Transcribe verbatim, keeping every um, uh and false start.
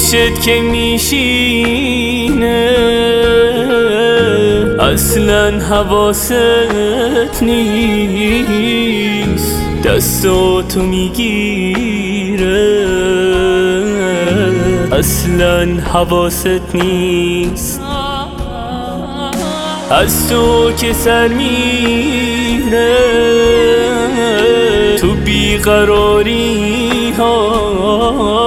پیشت که میشینه اصلا حواست نیست، دستاتو میگیره اصلا حواست نیست. از تو که سر میره تو بیقراری ها